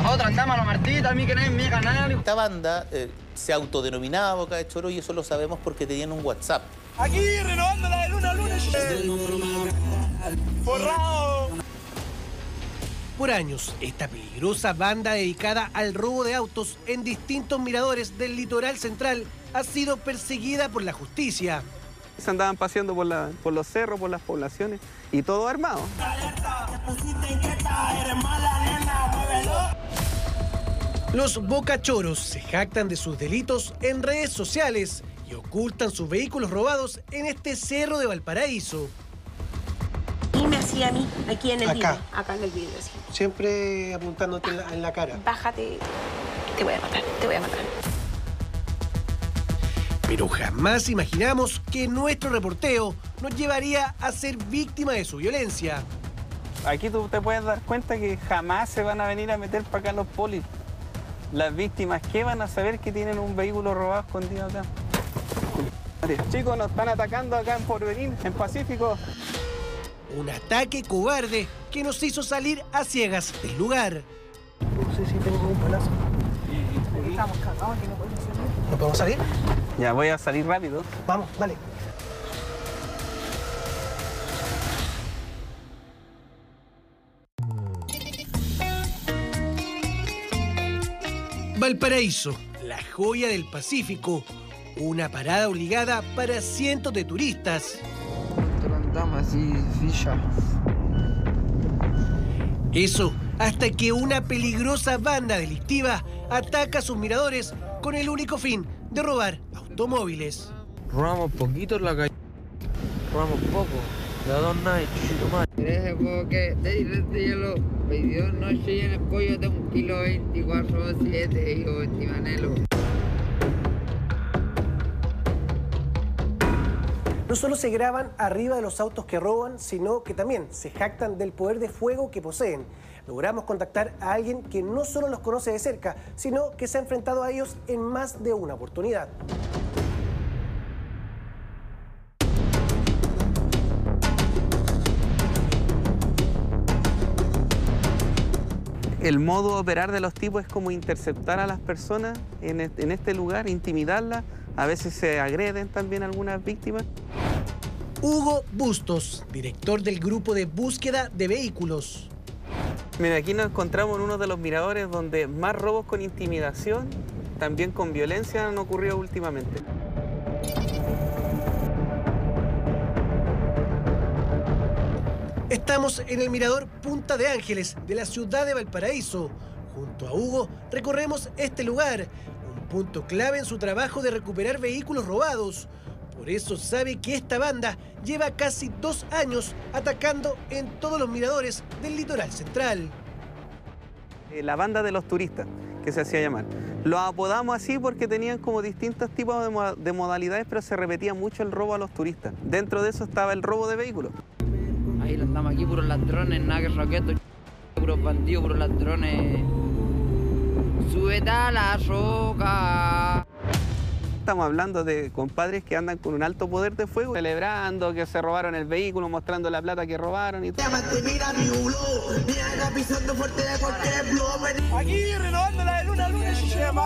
Nosotros andamos a la Martita, a mí que no es mi canal. Esta banda se autodenominaba Boca de Choro y eso lo sabemos porque tenían un WhatsApp. Aquí renovándola de luna a luna. Forrado. Por años, esta peligrosa banda dedicada al robo de autos en distintos miradores del litoral central ha sido perseguida por la justicia. Se andaban paseando por los cerros, por las poblaciones y todo armado. Los bocachoros se jactan de sus delitos en redes sociales y ocultan sus vehículos robados en este cerro de Valparaíso. Y me hacía a mí, aquí en el Acá. vidrio. Acá en el vidrio, sí. Siempre apuntándote en la cara. Bájate, te voy a matar, te voy a matar. Pero jamás imaginamos que nuestro reporteo nos llevaría a ser víctima de su violencia. Aquí tú te puedes dar cuenta que jamás se van a venir a meter para acá los polis. Las víctimas, ¿qué van a saber que tienen un vehículo robado escondido acá? Chicos, nos están atacando acá en Porvenir, en Pacífico. Un ataque cobarde que nos hizo salir a ciegas del lugar. No sé si tengo un palazo. Estamos cagados, que no podemos salir. ¿No podemos salir? Ya voy a salir rápido. Vamos, dale. Valparaíso, la joya del Pacífico, una parada obligada para cientos de turistas. Eso hasta que una peligrosa banda delictiva ataca sus miradores con el único fin de robar automóviles. Robamos poquito en la calle. Robamos poco. De a 2 nights, chiquito más. Ese juego que de hielo, 22 noches y en el pollo de 1 kilo 24/7, hijo de Timanelo. No solo se graban arriba de los autos que roban, sino que también se jactan del poder de fuego que poseen. Logramos contactar a alguien que no solo los conoce de cerca, sino que se ha enfrentado a ellos en más de una oportunidad. El modo de operar de los tipos es como interceptar a las personas en este lugar, intimidarlas. A veces se agreden también algunas víctimas. Hugo Bustos, director del grupo de búsqueda de vehículos. Mira, aquí nos encontramos en uno de los miradores donde más robos con intimidación, también con violencia han ocurrido últimamente. Estamos en el mirador Punta de Ángeles de la ciudad de Valparaíso. Junto a Hugo recorremos este lugar, un punto clave en su trabajo de recuperar vehículos robados. Por eso sabe que esta banda lleva casi 2 años atacando en todos los miradores del litoral central. La banda de los turistas, que se hacía llamar. Lo apodamos así porque tenían como distintos tipos de modalidades, pero se repetía mucho el robo a los turistas. Dentro de eso estaba el robo de vehículos. Ahí andamos aquí, puros ladrones, nada que raquetos, puros bandidos, puros ladrones. Súbete a la roca. Estamos hablando de compadres que andan con un alto poder de fuego, celebrando que se robaron el vehículo, mostrando la plata que robaron y todo. Aquí renovándola de luna a luna.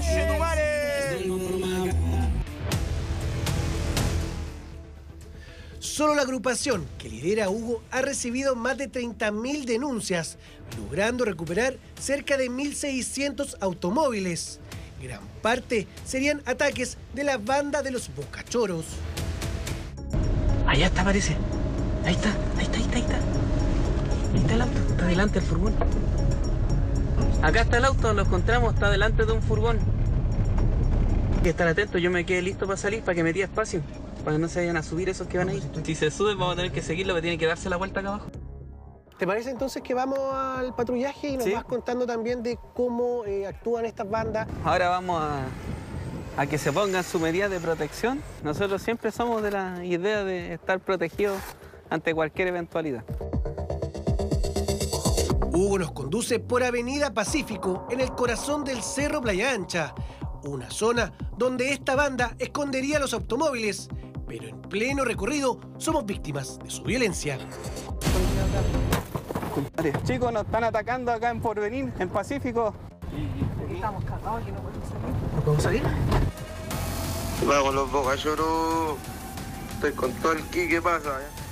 Solo la agrupación que lidera Hugo ha recibido más de 30.000 denuncias, logrando recuperar cerca de 1.600 automóviles. Gran parte serían ataques de la banda de los bocachoros. Allá está, parece. Ahí está. Ahí está el auto. Está delante del furgón. Acá está el auto, lo encontramos, está delante de un furgón. Hay que estar atentos, yo me quedé listo para salir, para que me diera espacio, para que no se vayan a subir esos que van ahí. Si se suben vamos a tener que seguirlo, que tiene que darse la vuelta acá abajo. ¿Te parece entonces que vamos al patrullaje y nos vas contando también de cómo actúan estas bandas? Ahora vamos a que se pongan su medida de protección. Nosotros siempre somos de la idea de estar protegidos ante cualquier eventualidad. Hugo nos conduce por Avenida Pacífico, en el corazón del Cerro Playa Ancha, una zona donde esta banda escondería los automóviles, pero en pleno recorrido somos víctimas de su violencia. Chicos, nos están atacando acá en Porvenir, en Pacífico. Estamos cagados, que no podemos salir. ¿No podemos salir? Vamos los bocachoros. Estoy con todo el ki, ¿qué pasa?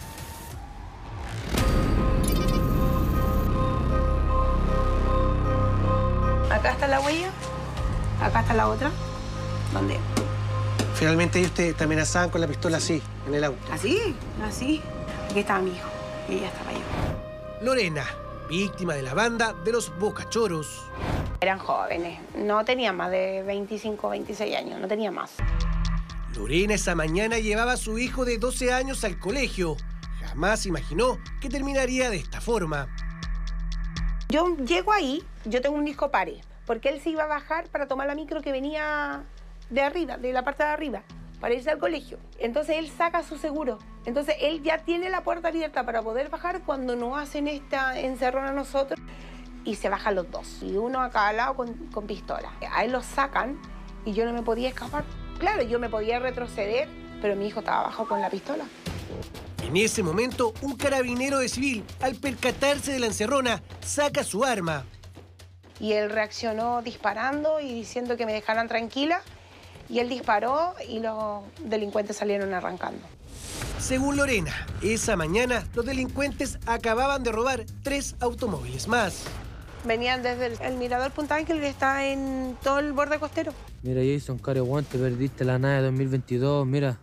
Acá está la huella. Acá está la otra. ¿Dónde? Finalmente ellos te amenazaban con la pistola así, en el auto. ¿Así? Así. Aquí estaba mi hijo. Y ella estaba yo. Lorena, víctima de la banda de los bocachoros. Eran jóvenes. No tenían más de 25, 26 años. No tenía más. Lorena esa mañana llevaba a su hijo de 12 años al colegio. Jamás imaginó que terminaría de esta forma. Yo llego ahí, yo tengo un disco pare, porque él se iba a bajar para tomar la micro que venía de arriba, de la parte de arriba, para irse al colegio. Entonces él saca su seguro. Entonces él ya tiene la puerta abierta para poder bajar cuando nos hacen esta encerrona a nosotros y se bajan los dos. Y uno acá al lado con pistola. A él lo sacan y yo no me podía escapar. Claro, yo me podía retroceder, pero mi hijo estaba abajo con la pistola. En ese momento, un carabinero de civil, al percatarse de la encerrona, saca su arma. Y él reaccionó disparando y diciendo que me dejaran tranquila. Y él disparó y los delincuentes salieron arrancando. Según Lorena, esa mañana los delincuentes acababan de robar 3 automóviles más. Venían desde el mirador Punta Ángel, que está en todo el borde costero. Mira, Jason, Careguante, perdiste la nave 2022, mira.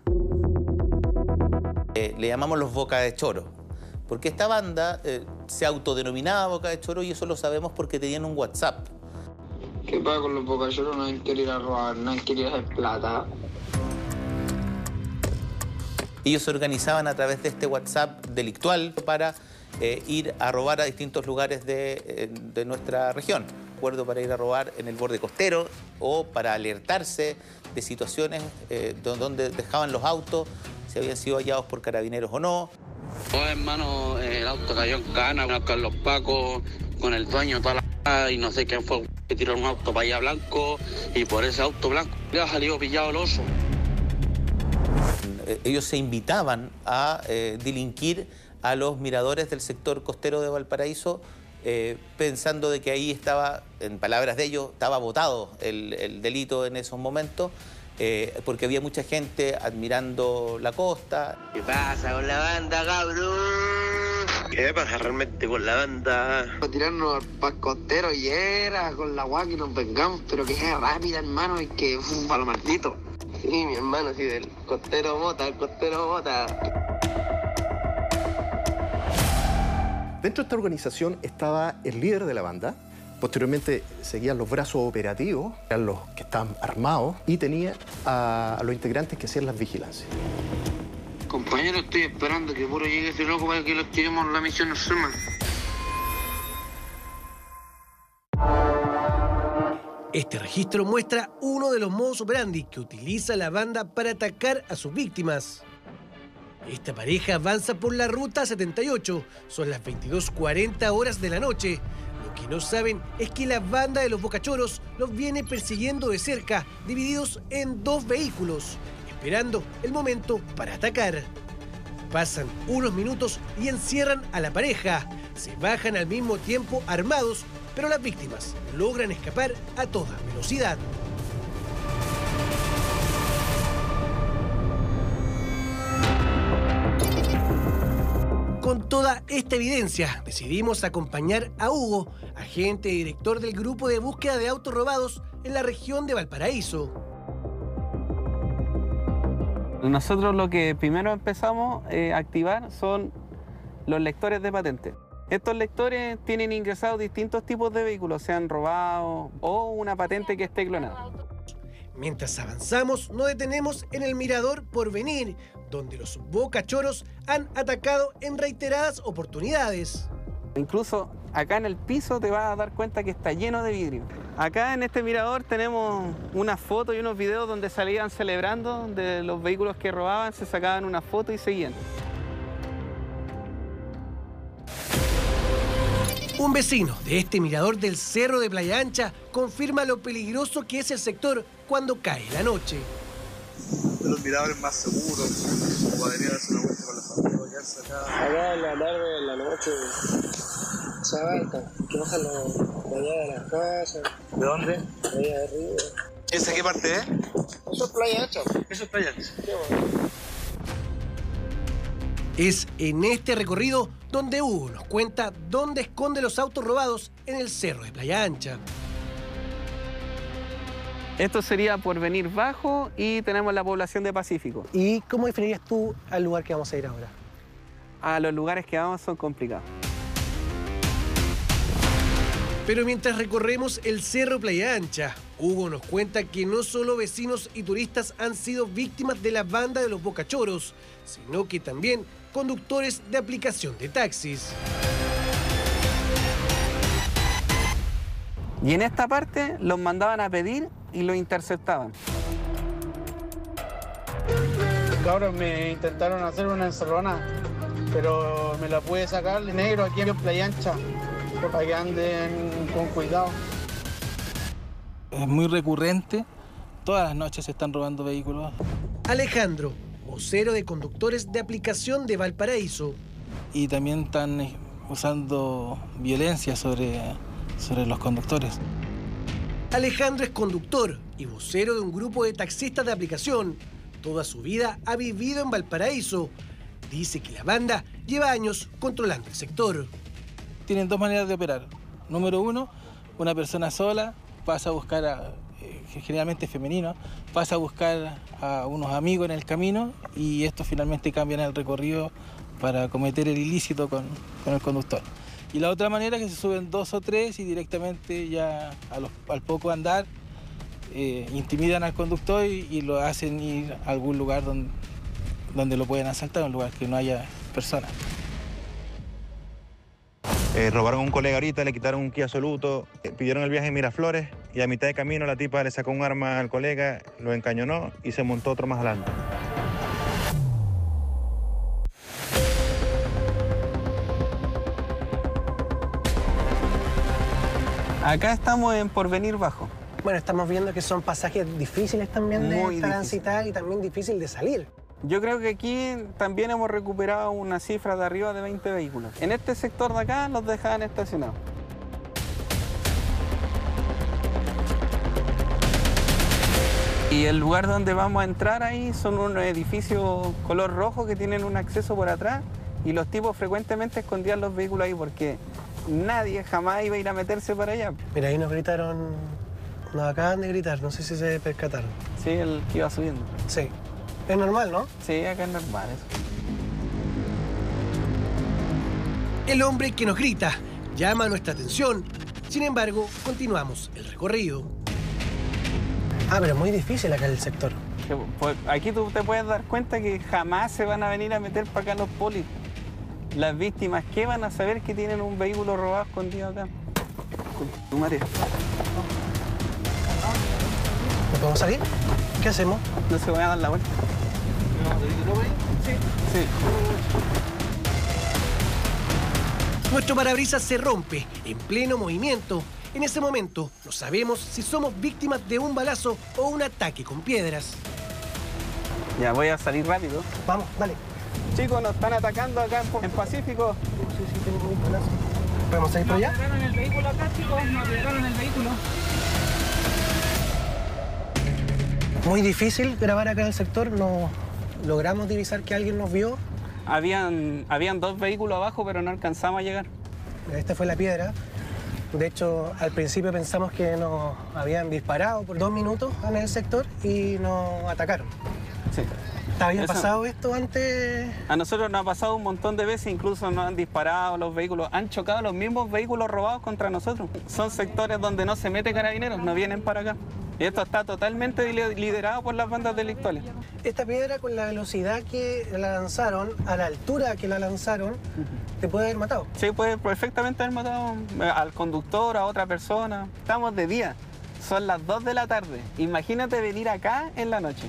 Le llamamos los Boca de Choro, porque esta banda se autodenominaba Boca de Choro y eso lo sabemos porque tenían un WhatsApp. ¿Qué pasa con los bocachoros? No han querido ir a robar, no han querido hacer plata. Ellos se organizaban a través de este WhatsApp delictual para ir a robar a distintos lugares de nuestra región. Acuerdo para ir a robar en el borde costero o para alertarse de situaciones donde dejaban los autos, si habían sido hallados por carabineros o no. Oh, hermano, el auto cayó en cana, con los pacos, con el dueño toda la... y no sé quién fue que tiró un auto para allá blanco y por ese auto blanco le ha salido pillado el oso. Ellos se invitaban a delinquir a los miradores del sector costero de Valparaíso, pensando de que ahí estaba, en palabras de ellos, estaba botado el delito en esos momentos, porque había mucha gente admirando la costa. ¿Qué pasa con la banda, cabrón? ¿Qué pasa realmente con la banda? Para tirarnos para el costero y era con la guagua y nos vengamos, pero que es rápida, hermano, y que para lo maldito. Sí, mi hermano, sí, del costero Mota, el costero Mota. Dentro de esta organización estaba el líder de la banda, posteriormente seguían los brazos operativos, eran los que estaban armados, y tenía a los integrantes que hacían las vigilancias. Compañero, estoy esperando que puro llegue ese loco para que lo activemos la misión Norma. Este registro muestra uno de los modus operandi que utiliza la banda para atacar a sus víctimas. Esta pareja avanza por la ruta 78, son las 22:40 horas de la noche. Lo que no saben es que la banda de los bocachoros los viene persiguiendo de cerca, divididos en 2 vehículos, esperando el momento para atacar. Pasan unos minutos y encierran a la pareja. Se bajan al mismo tiempo armados, pero las víctimas logran escapar a toda velocidad. Con toda esta evidencia, decidimos acompañar a Hugo, agente y director del grupo de búsqueda de autos robados en la región de Valparaíso. Nosotros lo que primero empezamos a activar son los lectores de patente. Estos lectores tienen ingresados distintos tipos de vehículos, sean robados o una patente que esté clonada. Mientras avanzamos, nos detenemos en el mirador Porvenir, donde los bocachoros han atacado en reiteradas oportunidades. Incluso acá en el piso te vas a dar cuenta que está lleno de vidrio. Acá en este mirador tenemos unas fotos y unos videos donde salían celebrando de los vehículos que robaban, se sacaban una foto y seguían. Un vecino de este mirador del Cerro de Playa Ancha confirma lo peligroso que es el sector cuando cae la noche. De los miradores más seguros, como venir a darse una vuelta con la familia, quedarse acá. Acá en la tarde, en la noche, saltan, que bajan de allá de las casas. ¿De dónde? De allá de arriba. ¿Esa qué parte es? Eso es Playa Ancha. Eso es Playa Ancha. Es en este recorrido donde Hugo nos cuenta dónde esconde los autos robados en el cerro de Playa Ancha. Esto sería Porvenir Bajo y tenemos la población de Pacífico. ¿Y cómo definirías tú al lugar que vamos a ir ahora? A los lugares que vamos son complicados. Pero mientras recorremos el cerro Playa Ancha, Hugo nos cuenta que no solo vecinos y turistas han sido víctimas de la banda de los bocachoros, sino que también conductores de aplicación de taxis. Y en esta parte los mandaban a pedir y los interceptaban. Cabros, me intentaron hacer una encerrona, pero me la pude sacar de negro aquí en Playa Ancha, para que anden con cuidado. Es muy recurrente, todas las noches se están robando vehículos. Alejandro, vocero de conductores de aplicación de Valparaíso. Y también están usando violencia sobre los conductores. Alejandro es conductor y vocero de un grupo de taxistas de aplicación. Toda su vida ha vivido en Valparaíso. Dice que la banda lleva años controlando el sector. Tienen dos maneras de operar. Número uno, una persona sola pasa a buscar, generalmente femenino, pasa a buscar a unos amigos en el camino y estos finalmente cambian el recorrido para cometer el ilícito con el conductor. Y la otra manera es que se suben dos o tres y directamente ya al poco andar intimidan al conductor y lo hacen ir a algún lugar donde lo pueden asaltar, un lugar que no haya personas. Robaron a un colega ahorita, le quitaron un Kia Soluto, pidieron el viaje en Miraflores y a mitad de camino la tipa le sacó un arma al colega, lo encañonó y se montó otro más adelante. Acá estamos en Porvenir Bajo. Bueno, estamos viendo que son pasajes difíciles también de transitar y también difícil de salir. Yo creo que aquí también hemos recuperado una cifra de arriba de 20 vehículos. En este sector de acá los dejaban estacionados. Y el lugar donde vamos a entrar ahí son unos edificios color rojo que tienen un acceso por atrás y los tipos frecuentemente escondían los vehículos ahí porque nadie jamás iba a ir a meterse para allá. Mira, ahí nos gritaron, nos acaban de gritar, no sé si se percataron. Sí, el que iba subiendo. Sí. Es normal, ¿no? Sí, acá es normal eso. El hombre que nos grita llama nuestra atención. Sin embargo, continuamos el recorrido. Ah, pero es muy difícil acá el sector. Pues aquí tú te puedes dar cuenta que jamás se van a venir a meter para acá los polis. Las víctimas, ¿qué van a saber que tienen un vehículo robado escondido acá? Tu madre. ¿No podemos salir? ¿Qué hacemos? No se van a dar la vuelta. Sí. Sí. Nuestro parabrisas se rompe en pleno movimiento. En ese momento no sabemos si somos víctimas de un balazo o un ataque con piedras. Ya voy a salir rápido. Vamos, dale. Chicos, nos están atacando acá en Pacífico. Sí, tengo un balazo. ¿Podemos salir por allá? Nos tiraron el vehículo acá, chicos. Nos tiraron el vehículo. Muy difícil grabar acá en el sector. No logramos divisar que alguien nos vio. Habían dos vehículos abajo, pero no alcanzamos a llegar. Esta fue la piedra. De hecho, al principio pensamos que nos habían disparado por 2 minutos en el sector y nos atacaron. Sí. ¿Te había pasado esto antes? A nosotros nos ha pasado un montón de veces, incluso nos han disparado los vehículos, han chocado los mismos vehículos robados contra nosotros. Son sectores donde no se mete carabineros, no vienen para acá. Y esto está totalmente liderado por las bandas delictuales. Esta piedra, con la velocidad que la lanzaron, a la altura que la lanzaron, te puede haber matado. Sí, puede perfectamente haber matado al conductor, a otra persona. Estamos de día, son las 2 de la tarde. Imagínate venir acá en la noche.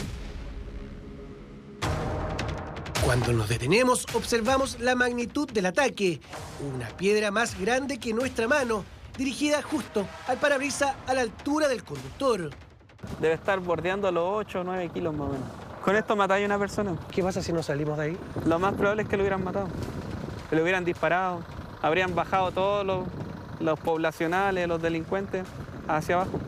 Cuando nos detenemos, observamos la magnitud del ataque. Una piedra más grande que nuestra mano, dirigida justo al parabrisas a la altura del conductor. Debe estar bordeando los 8 o 9 kilos más o menos. Con esto matáis a una persona. ¿Qué pasa si nos salimos de ahí? Lo más probable es que lo hubieran matado. Que lo hubieran disparado. habrían bajado todos los poblacionales, los delincuentes, hacia abajo.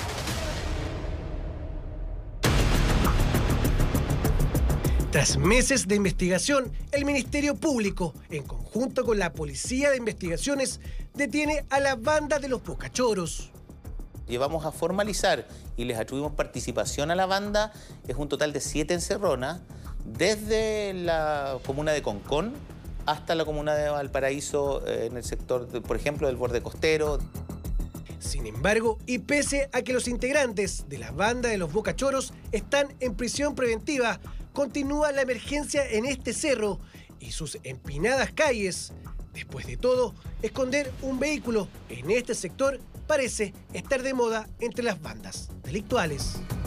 Tras meses de investigación, el Ministerio Público, en conjunto con la Policía de Investigaciones, detiene a la banda de los Bocachoros. Llevamos a formalizar y les atribuimos participación a la banda. Es un total de 7 encerronas, desde la comuna de Concón hasta la comuna de Valparaíso, en el sector, por ejemplo, del borde costero. Sin embargo, y pese a que los integrantes de la banda de los Bocachoros están en prisión preventiva, continúa la emergencia en este cerro y sus empinadas calles. Después de todo, esconder un vehículo en este sector parece estar de moda entre las bandas delictuales.